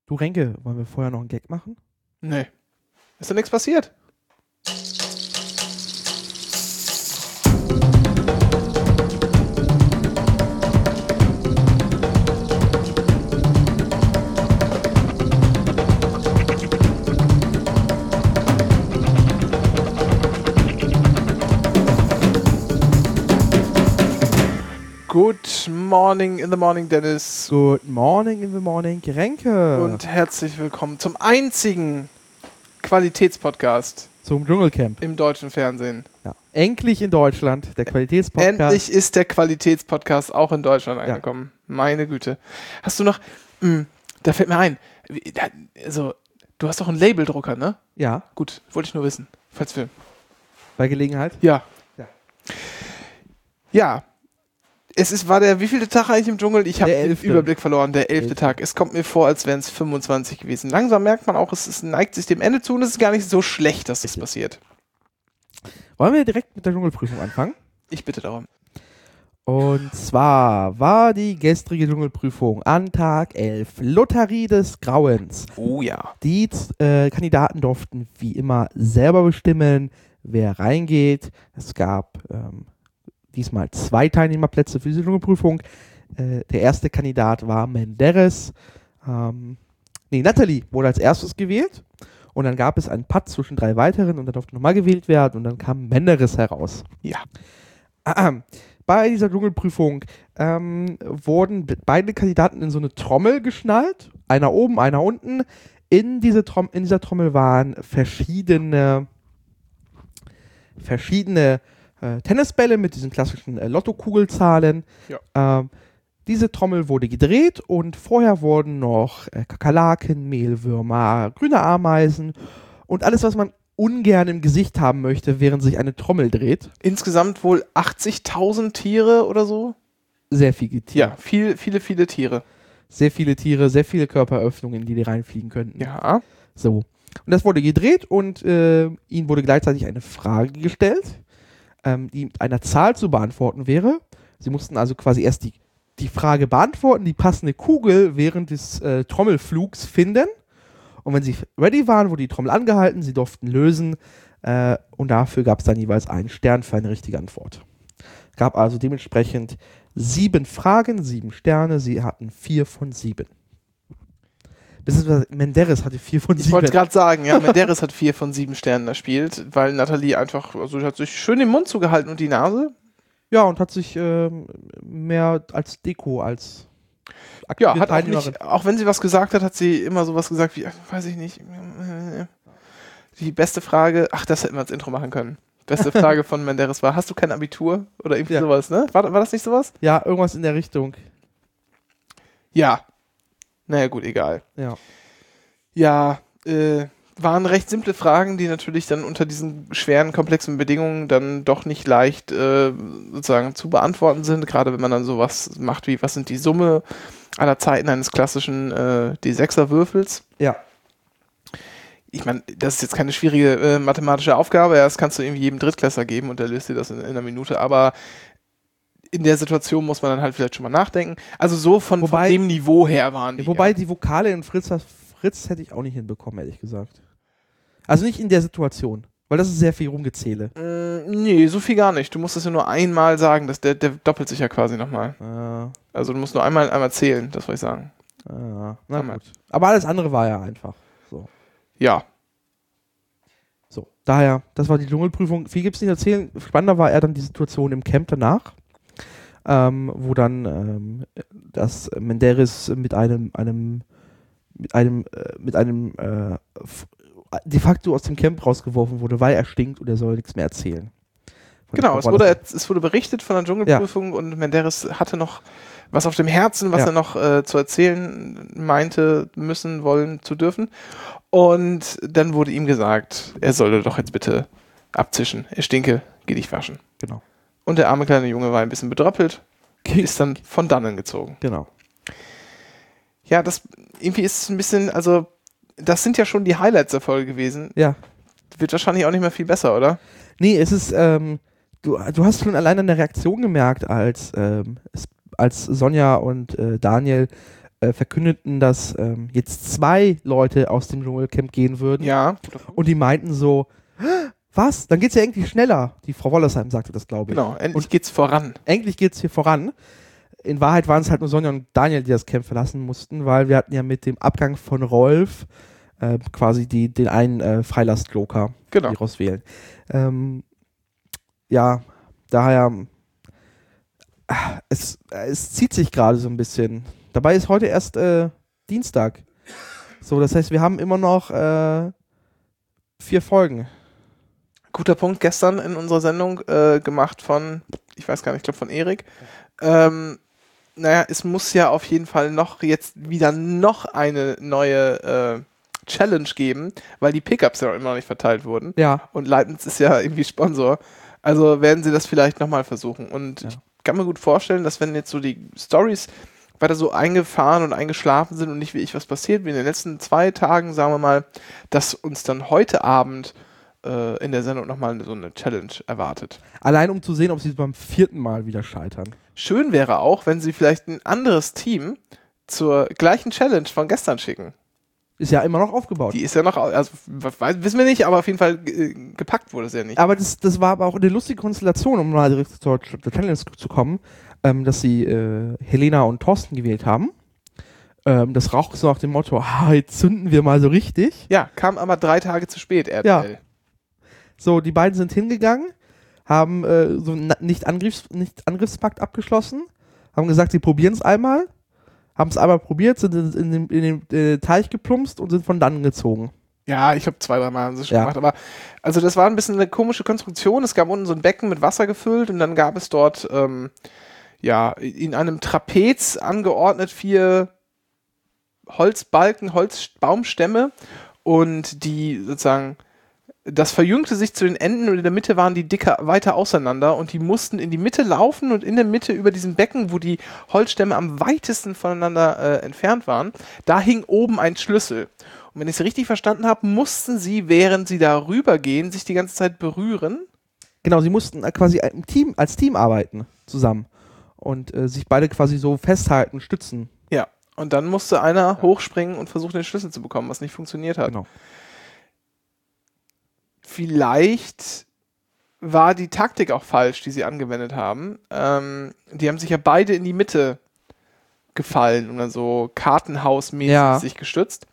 Du Renke, wollen wir vorher noch einen Gag machen? Nee. Ist da nichts passiert? Good morning in the morning, Dennis. Good morning in the morning, Renke. Und herzlich willkommen zum einzigen Qualitätspodcast zum Dschungelcamp im deutschen Fernsehen. Ja. Endlich in Deutschland, der Qualitätspodcast. Endlich ist der Qualitätspodcast auch in Deutschland angekommen. Ja. Meine Güte. Hast du noch, da fällt mir ein, also du hast doch einen Labeldrucker, ne? Ja. Gut, wollte ich nur wissen, falls wir... Bei Gelegenheit? Ja. Ja. War der wievielte Tag eigentlich im Dschungel? Ich habe den Überblick verloren. Der 11. Tag. Es kommt mir vor, als wären es 25 gewesen. Langsam merkt man auch, es neigt sich dem Ende zu und es ist gar nicht so schlecht, dass das passiert. Wollen wir direkt mit der Dschungelprüfung anfangen? Ich bitte darum. Und zwar war die gestrige Dschungelprüfung an Tag 11 Lotterie des Grauens. Oh ja. Die Kandidaten durften wie immer selber bestimmen, wer reingeht. Es gab... diesmal 2 Teilnehmerplätze für diese Dschungelprüfung. Der erste Kandidat war Menderes. Nathalie wurde als erstes gewählt. Und dann gab es einen Patt zwischen 3 weiteren und da durfte nochmal gewählt werden und dann kam Menderes heraus. Ja. Bei dieser Dschungelprüfung wurden beide Kandidaten in so eine Trommel geschnallt. Einer oben, einer unten. In dieser Trommel waren verschiedene Tennisbälle mit diesen klassischen Lottokugelzahlen. Ja. Diese Trommel wurde gedreht und vorher wurden noch Kakerlaken, Mehlwürmer, grüne Ameisen und alles, was man ungern im Gesicht haben möchte, während sich eine Trommel dreht. Insgesamt wohl 80.000 Tiere oder so? Sehr viele Tiere. Ja, viele Tiere. Sehr viele Tiere, sehr viele Körperöffnungen, in die reinfliegen könnten. Ja. So. Und das wurde gedreht und ihnen wurde gleichzeitig eine Frage gestellt, die mit einer Zahl zu beantworten wäre. Sie mussten also quasi erst die Frage beantworten, die passende Kugel während des Trommelflugs finden. Und wenn sie ready waren, wurde die Trommel angehalten, sie durften lösen und dafür gab es dann jeweils einen Stern für eine richtige Antwort. Gab also dementsprechend 7 Fragen, 7 Sterne, sie hatten 4 von 7. Menderes hatte 4 von 7. Ich wollte gerade sagen, ja, Menderes hat 4 von 7 Sternen erspielt, weil Nathalie einfach, also hat sich schön den Mund zugehalten und die Nase. Ja, und hat sich mehr als Deko, als aktive Teilnehmerin. Auch wenn sie was gesagt hat sie immer sowas gesagt wie, weiß ich nicht, die beste Frage, das hätten wir als Intro machen können. Beste Frage von Menderes war, hast du kein Abitur? Oder irgendwie sowas, ne? War das nicht sowas? Ja, irgendwas in der Richtung. Ja. Naja, gut, egal. Ja. Ja, waren recht simple Fragen, die natürlich dann unter diesen schweren, komplexen Bedingungen dann doch nicht leicht sozusagen zu beantworten sind, gerade wenn man dann sowas macht wie, was sind die Summe aller Zeiten eines klassischen D6er-Würfels? Ja. Ich meine, das ist jetzt keine schwierige mathematische Aufgabe, das kannst du irgendwie jedem Drittklässler geben und der löst dir das in einer Minute, aber in der Situation muss man dann halt vielleicht schon mal nachdenken. Also so von dem Niveau her waren die. Wobei die Vokale in Fritz hätte ich auch nicht hinbekommen, ehrlich gesagt. Also nicht in der Situation, weil das ist sehr viel Rumgezähle. Nee, so viel gar nicht. Du musst es ja nur einmal sagen, der doppelt sich ja quasi nochmal. Also du musst nur einmal zählen, das wollte ich sagen. Na gut. Aber alles andere war ja einfach. So. Ja. So, daher, das war die Dschungelprüfung. Viel gibt es nicht erzählen. Spannender war eher dann die Situation im Camp danach. Wo dann das Menderes mit einem de facto aus dem Camp rausgeworfen wurde, weil er stinkt und er soll nichts mehr erzählen. Genau, es wurde berichtet von der Dschungelprüfung und Menderes hatte noch was auf dem Herzen, was er noch zu erzählen meinte, müssen, wollen, zu dürfen. Und dann wurde ihm gesagt, er solle doch jetzt bitte abzischen. Er stinke, geh dich waschen. Genau. Und der arme kleine Junge war ein bisschen bedröppelt, ist dann von dannen gezogen. Genau. Ja, das irgendwie ist es ein bisschen, also das sind ja schon die Highlights der Folge gewesen. Ja. Wird wahrscheinlich auch nicht mehr viel besser, oder? Nee, es ist, du hast schon allein an der Reaktion gemerkt, als Sonja und Daniel verkündeten, dass jetzt 2 Leute aus dem Dschungelcamp gehen würden. Ja. Und die meinten so, was? Dann geht's ja eigentlich schneller. Die Frau Wollersheim sagte das, glaube ich. Genau, endlich geht's voran. Endlich geht's hier voran. In Wahrheit waren es halt nur Sonja und Daniel, die das Camp verlassen mussten, weil wir hatten ja mit dem Abgang von Rolf quasi den einen Freilast-Joker, genau, die rauswählen. Ja, daher es zieht sich gerade so ein bisschen. Dabei ist heute erst Dienstag. So, das heißt, wir haben immer noch 4 Folgen. Guter Punkt, gestern in unserer Sendung gemacht von, ich weiß gar nicht, ich glaube von Erik. Naja, es muss ja auf jeden Fall jetzt wieder noch eine neue Challenge geben, weil die Pickups ja immer noch nicht verteilt wurden. Ja. Und Leibniz ist ja irgendwie Sponsor. Also werden sie das vielleicht nochmal versuchen. Und ich kann mir gut vorstellen, dass wenn jetzt so die Storys weiter so eingefahren und eingeschlafen sind und nicht wie ich was passiert, wie in den letzten 2 Tagen, sagen wir mal, dass uns dann heute Abend in der Sendung nochmal so eine Challenge erwartet. Allein um zu sehen, ob sie beim 4. Mal wieder scheitern. Schön wäre auch, wenn sie vielleicht ein anderes Team zur gleichen Challenge von gestern schicken. Ist ja immer noch aufgebaut. Die ist ja noch, also wissen wir nicht, aber auf jeden Fall gepackt wurde es ja nicht. Aber das war aber auch eine lustige Konstellation, um mal direkt zur Challenge zu kommen, dass sie Helena und Thorsten gewählt haben. Das raucht so nach dem Motto, jetzt zünden wir mal so richtig. Ja, kam aber 3 Tage zu spät, RTL. Ja. So, die beiden sind hingegangen, haben so einen Nicht-Angriffspakt abgeschlossen, haben gesagt, sie probieren es einmal, haben es einmal probiert, sind in den Teich geplumpst und sind von dann gezogen. Ja, ich habe 2-3 Mal haben sie schon gemacht, aber also das war ein bisschen eine komische Konstruktion. Es gab unten so ein Becken mit Wasser gefüllt und dann gab es dort in einem Trapez angeordnet 4 Holzbalken, Holzbaumstämme und die sozusagen das verjüngte sich zu den Enden und in der Mitte waren die Dicke weiter auseinander und die mussten in die Mitte laufen und in der Mitte über diesem Becken, wo die Holzstämme am weitesten voneinander entfernt waren, da hing oben ein Schlüssel. Und wenn ich es richtig verstanden habe, mussten sie, während sie da rübergehen, sich die ganze Zeit berühren. Genau, sie mussten quasi als Team arbeiten zusammen und sich beide quasi so festhalten, stützen. Ja, und dann musste einer hochspringen und versuchen, den Schlüssel zu bekommen, was nicht funktioniert hat. Genau. Vielleicht war die Taktik auch falsch, die sie angewendet haben. Die haben sich ja beide in die Mitte gefallen und dann so kartenhausmäßig sich gestützt.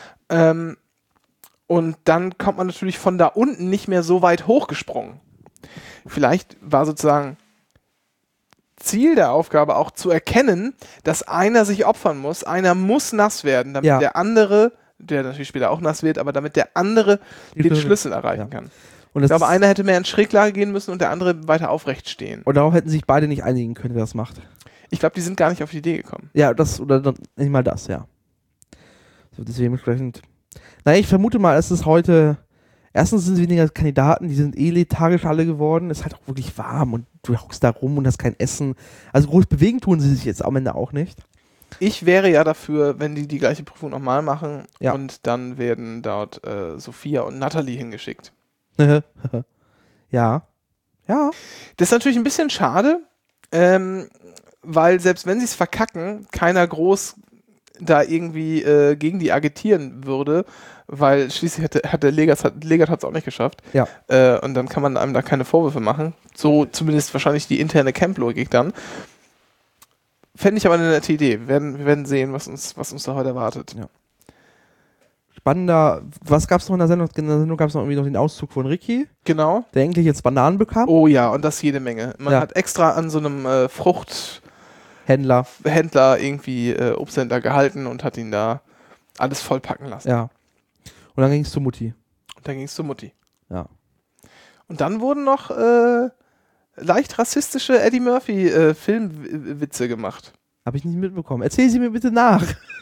Und dann kommt man natürlich von da unten nicht mehr so weit hochgesprungen. Vielleicht war sozusagen Ziel der Aufgabe auch zu erkennen, dass einer sich opfern muss, einer muss nass werden, damit der andere, der natürlich später auch nass wird, aber damit der andere den Schlüssel erreichen kann. Und ich glaube, einer hätte mehr in Schräglage gehen müssen und der andere weiter aufrecht stehen. Und darauf hätten sich beide nicht einigen können, wer das macht. Ich glaube, die sind gar nicht auf die Idee gekommen. Ja, nicht mal das, ja. So, deswegen entsprechend. Naja, ich vermute mal, es ist heute. Erstens sind es weniger Kandidaten, die sind lethargisch alle geworden. Es ist halt auch wirklich warm und du hockst da rum und hast kein Essen. Also groß bewegen tun sie sich jetzt am Ende auch nicht. Ich wäre ja dafür, wenn die gleiche Prüfung nochmal machen und dann werden dort Sophia und Natalie hingeschickt. Ja. Ja. Das ist natürlich ein bisschen schade, weil selbst wenn sie es verkacken, keiner groß da irgendwie gegen die agitieren würde, weil schließlich hat der Legert hat es auch nicht geschafft. Ja. Und dann kann man einem da keine Vorwürfe machen. So zumindest wahrscheinlich die interne Camp-Logik dann. Fände ich aber eine nette Idee. Wir werden sehen, was uns da heute erwartet. Ja. Spannender, was gab es noch in der Sendung? In der Sendung gab es noch irgendwie noch den Auszug von Ricky. Genau. Der endlich jetzt Bananen bekam. Oh ja, und das jede Menge. Man hat extra an so einem Fruchthändler irgendwie Obsthändler gehalten und hat ihn da alles vollpacken lassen. Ja. Und dann ging es zu Mutti. Ja. Und dann wurden noch leicht rassistische Eddie Murphy Filmwitze gemacht. Habe ich nicht mitbekommen. Erzähl sie mir bitte nach.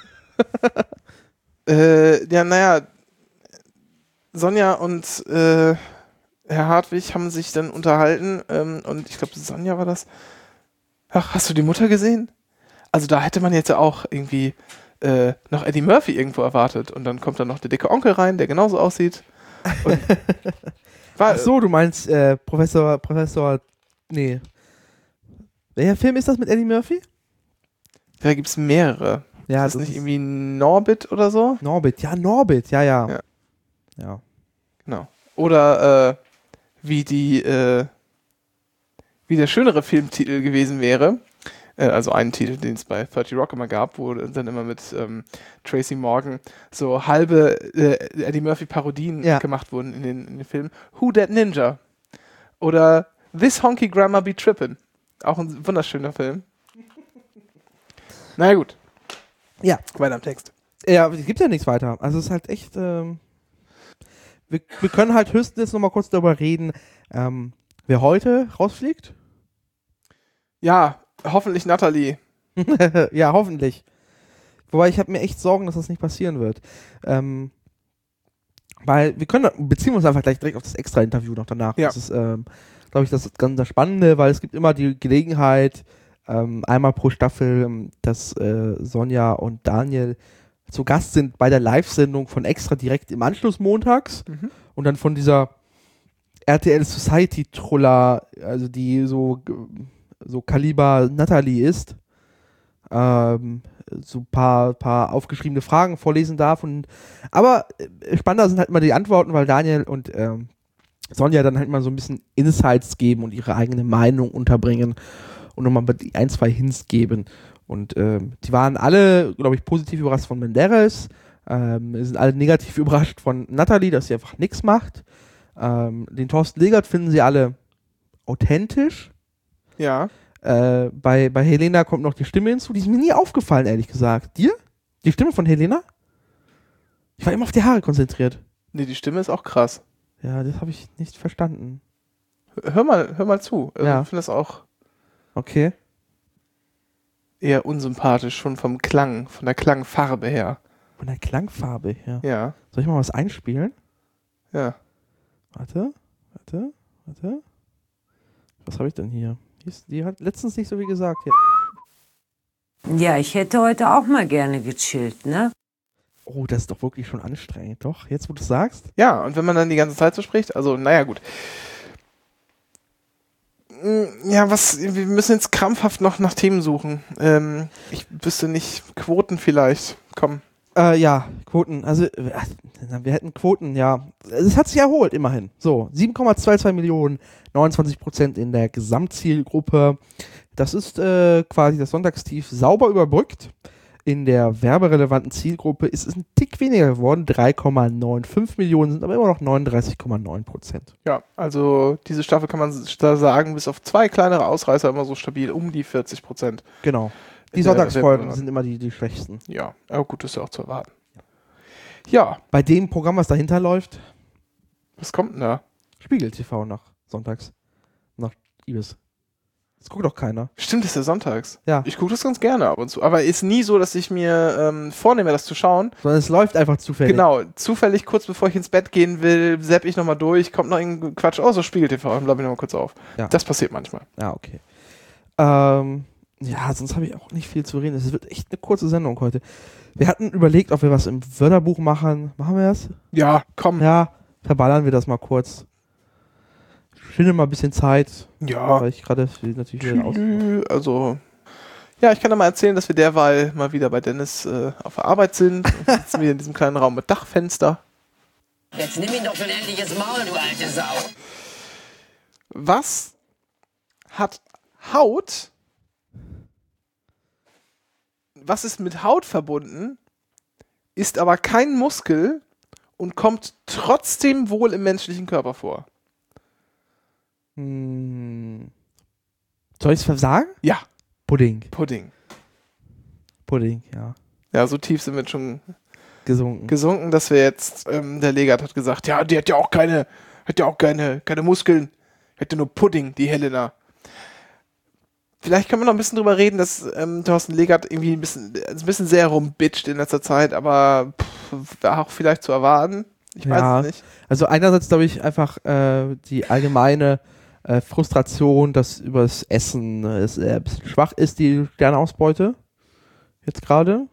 Sonja und Herr Hartwig haben sich dann unterhalten und ich glaube, Sonja war das. Ach, hast du die Mutter gesehen? Also da hätte man jetzt auch irgendwie noch Eddie Murphy irgendwo erwartet und dann kommt dann noch der dicke Onkel rein, der genauso aussieht. Und ach so, du meinst Professor, nee. Welcher Film ist das mit Eddie Murphy? Da gibt es mehrere. Ja, ist das nicht irgendwie Norbit oder so? Norbit, ja. Ja. Genau. Oder wie der schönere Filmtitel gewesen wäre. Also einen Titel, den es bei 30 Rock immer gab, wo dann immer mit Tracy Morgan so halbe Eddie Murphy-Parodien gemacht wurden in den Filmen. Who That Ninja? Oder This Honky Grammar Be Trippin'. Auch ein wunderschöner Film. Na gut. Ja. Weiter am Text. Ja, es gibt ja nichts weiter. Also es ist halt echt, wir können halt höchstens jetzt nochmal kurz darüber reden, wer heute rausfliegt. Ja, hoffentlich Natalie. Ja, hoffentlich. Wobei ich habe mir echt Sorgen, dass das nicht passieren wird. Weil wir beziehen wir uns einfach gleich direkt auf das Extra-Interview noch danach. Ja. Das ist, glaube ich, das ganz Spannende, weil es gibt immer die Gelegenheit, einmal pro Staffel, dass Sonja und Daniel zu Gast sind bei der Live-Sendung von Extra direkt im Anschluss montags und dann von dieser RTL Society-Truller, also die so Kaliber Natalie ist, so ein paar aufgeschriebene Fragen vorlesen darf. Aber spannender sind halt immer die Antworten, weil Daniel und Sonja dann halt mal so ein bisschen Insights geben und ihre eigene Meinung unterbringen und nochmal ein, zwei Hints geben. Und die waren alle, glaube ich, positiv überrascht von Menderes. Sind alle negativ überrascht von Natalie, dass sie einfach nichts macht. Den Thorsten Legert finden sie alle authentisch. Ja. Bei Helena kommt noch die Stimme hinzu. Die ist mir nie aufgefallen, ehrlich gesagt. Dir? Die Stimme von Helena? Ich war immer auf die Haare konzentriert. Nee, die Stimme ist auch krass. Ja, das habe ich nicht verstanden. Hör mal zu. Also ja. Ich finde das auch okay. Eher unsympathisch, schon vom Klang, von der Klangfarbe her. Von der Klangfarbe her? Ja. Soll ich mal was einspielen? Ja. Warte. Was habe ich denn hier? Die hat letztens nicht so viel gesagt. Ja, ich hätte heute auch mal gerne gechillt, ne? Oh, das ist doch wirklich schon anstrengend, doch? Jetzt, wo du es sagst? Ja, und wenn man dann die ganze Zeit so spricht, also, naja, gut. Ja, wir müssen jetzt krampfhaft noch nach Themen suchen. Ich wüsste nicht, Quoten vielleicht. Komm. Ja, Quoten. Also, wir hätten Quoten, ja. Es hat sich erholt, immerhin. So, 7,22 Millionen, 29% in der Gesamtzielgruppe. Das ist quasi das Sonntagstief sauber überbrückt. In der werberelevanten Zielgruppe ist es ein Tick weniger geworden. 3,95 Millionen sind aber immer noch 39,9%. Ja, also diese Staffel kann man da sagen, bis auf 2 kleinere Ausreißer immer so stabil um die 40%. Genau. Die Sonntagsfolgen sind immer die schwächsten. Ja, aber gut, das ist ja auch zu erwarten. Ja. Bei dem Programm, was dahinter läuft. Was kommt denn da? Spiegel TV nach sonntags. Nach Ibis. Das guckt doch keiner. Stimmt, das ist ja sonntags. Ja. Ich gucke das ganz gerne ab und zu. Aber ist nie so, dass ich mir vornehme, das zu schauen. Sondern es läuft einfach zufällig. Genau. Zufällig, kurz bevor ich ins Bett gehen will, zapp ich nochmal durch, kommt noch irgendein Quatsch. Oh, so Spiegel TV. Dann bleibe ich nochmal kurz auf. Ja. Das passiert manchmal. Ja, okay. Ja, sonst habe ich auch nicht viel zu reden. Es wird echt eine kurze Sendung heute. Wir hatten überlegt, ob wir was im Wörterbuch machen. Machen wir das? Ja, komm. Ja, verballern wir das mal kurz. Ich finde mal ein bisschen Zeit. Ja. Weil ich gerade natürlich wieder also, ja, ich kann da mal erzählen, dass wir derweil mal wieder bei Dennis auf der Arbeit sind. Und sitzen wir in diesem kleinen Raum mit Dachfenster. Jetzt nimm ihn doch schon endlich ins Maul, du alte Sau. Was hat Haut? Was ist mit Haut verbunden, ist aber kein Muskel und kommt trotzdem wohl im menschlichen Körper vor? Soll ich es versagen? Ja. Pudding, ja. Ja, so tief sind wir schon gesunken, dass wir jetzt, der Legert hat gesagt, ja, die hat ja auch keine Muskeln, hätte nur Pudding, die Helena. Vielleicht können wir noch ein bisschen drüber reden, dass Thorsten Legert irgendwie ein bisschen sehr rumbitcht in letzter Zeit, aber war auch vielleicht zu erwarten. Ich weiß es nicht. Also einerseits glaube ich einfach die allgemeine Frustration, dass übers Essen es ein bisschen schwach ist, die Sternausbeute jetzt gerade.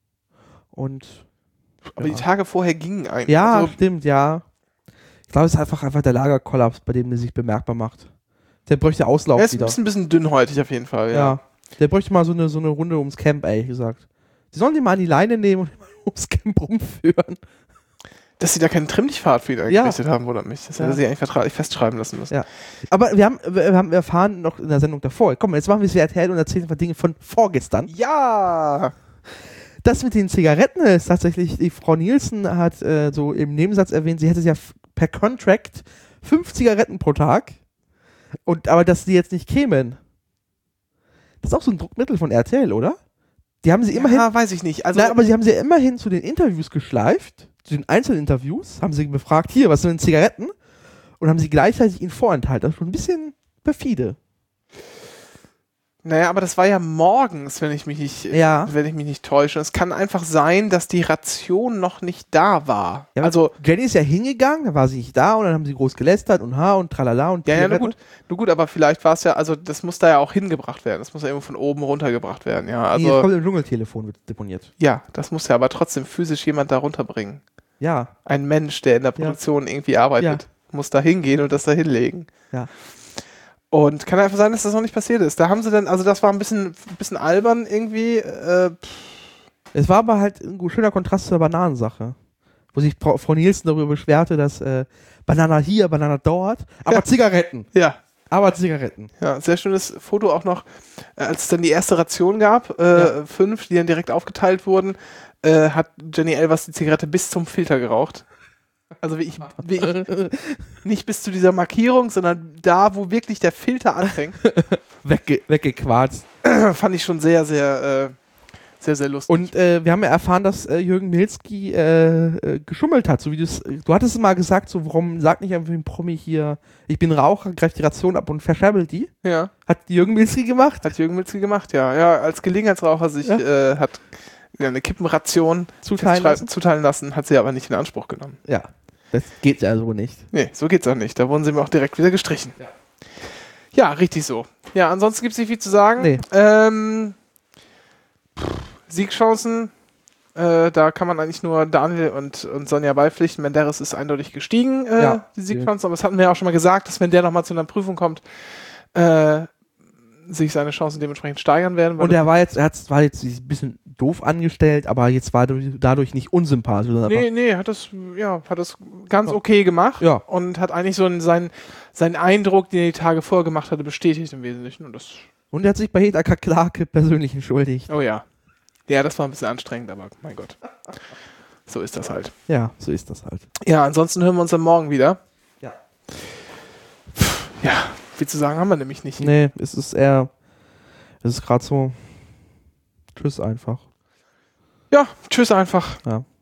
Aber die Tage vorher gingen eigentlich. Ja, also, stimmt, ja. Ich glaube, es ist einfach der Lagerkollaps, bei dem der sich bemerkbar macht. Der bräuchte Auslauf wieder. Er ist ein bisschen dünnhäutig auf jeden Fall, ja. Der bräuchte mal so eine Runde ums Camp, ehrlich gesagt. Sie sollen die mal an die Leine nehmen und ums Camp rumführen. Dass sie da keinen Trimmlichtpfad für ihn eingerichtet haben, wundert mich. Das hätte sie eigentlich vertraglich festschreiben lassen müssen. Ja. Aber wir haben erfahren noch in der Sendung davor. Komm, jetzt machen wir es wie RTL und erzählen ein paar Dinge von vorgestern. Ja! Das mit den Zigaretten ist tatsächlich, die Frau Nielsen hat so im Nebensatz erwähnt, sie hätte ja per Contract 5 Zigaretten pro Tag. Aber dass die jetzt nicht kämen. Das ist auch so ein Druckmittel von RTL, oder? Die haben sie immerhin. Ja, weiß ich nicht. Also, nein, aber sie haben sie ja immerhin zu den Interviews geschleift, zu den Einzelinterviews, haben sie befragt, hier, was sind denn Zigaretten? Und haben sie gleichzeitig ihnen vorenthalten. Das ist schon ein bisschen perfide. Naja, aber das war ja morgens, wenn ich mich nicht täusche. Es kann einfach sein, dass die Ration noch nicht da war. Ja, also Jenny ist ja hingegangen, da war sie nicht da und dann haben sie groß gelästert und und tralala und ja, nur gut, aber vielleicht war es ja, also das muss da ja auch hingebracht werden. Das muss ja irgendwo von oben runtergebracht werden, ja. Also, das kommt im Dschungeltelefon, wird deponiert. Ja, das muss ja aber trotzdem physisch jemand da runterbringen. Ja. Ein Mensch, der in der Produktion irgendwie arbeitet, muss da hingehen und das da hinlegen. Ja. Und kann einfach sein, dass das noch nicht passiert ist. Da haben sie dann, also das war ein bisschen albern irgendwie. Es war aber halt ein schöner Kontrast zur Bananensache. Wo sich Frau Nielsen darüber beschwerte, dass Banana hier, Banana dort, aber Zigaretten. Ja. Aber Zigaretten. Ja, sehr schönes Foto auch noch, als es dann die erste Ration gab, 5, die dann direkt aufgeteilt wurden, hat Jenny Elvers die Zigarette bis zum Filter geraucht. Also wie ich nicht bis zu dieser Markierung, sondern da, wo wirklich der Filter anfängt. Weggequarzt. Fand ich schon sehr, sehr, sehr, sehr lustig. Und wir haben ja erfahren, dass Jürgen Milski geschummelt hat. So wie du hattest es mal gesagt, so warum sagt nicht einfach ein Promi hier, ich bin Raucher, greift die Ration ab und verscherbelt die? Ja. Hat Jürgen Milski gemacht? Hat Jürgen Milski gemacht, ja. Ja, als Gelegenheitsraucher sich hat eine Kippenration zuteilen lassen, hat sie aber nicht in Anspruch genommen. Ja, das geht ja so nicht. Nee, so geht's auch nicht. Da wurden sie mir auch direkt wieder gestrichen. Ja, richtig so. Ja, ansonsten gibt's nicht viel zu sagen. Nee. Siegchancen, da kann man eigentlich nur Daniel und Sonja beipflichten. Menderes ist eindeutig gestiegen, die Siegchancen, aber das hatten wir ja auch schon mal gesagt, dass wenn der nochmal zu einer Prüfung kommt, sich seine Chancen dementsprechend steigern werden. Und er war jetzt ein bisschen doof angestellt, aber jetzt war dadurch nicht unsympathisch. Nee, hat das ganz okay gemacht und hat eigentlich so seinen Eindruck, den er die Tage vorher gemacht hatte, bestätigt im Wesentlichen. Und er hat sich bei Hedda Clarke persönlich entschuldigt. Oh ja. Ja, das war ein bisschen anstrengend, aber mein Gott. So ist das halt. Ja, so ist das halt. Ja, ansonsten hören wir uns dann morgen wieder. Ja. Ja, viel zu sagen haben wir nämlich nicht. Nee, es ist gerade so. Tschüss einfach. Ja, tschüss einfach. Ja.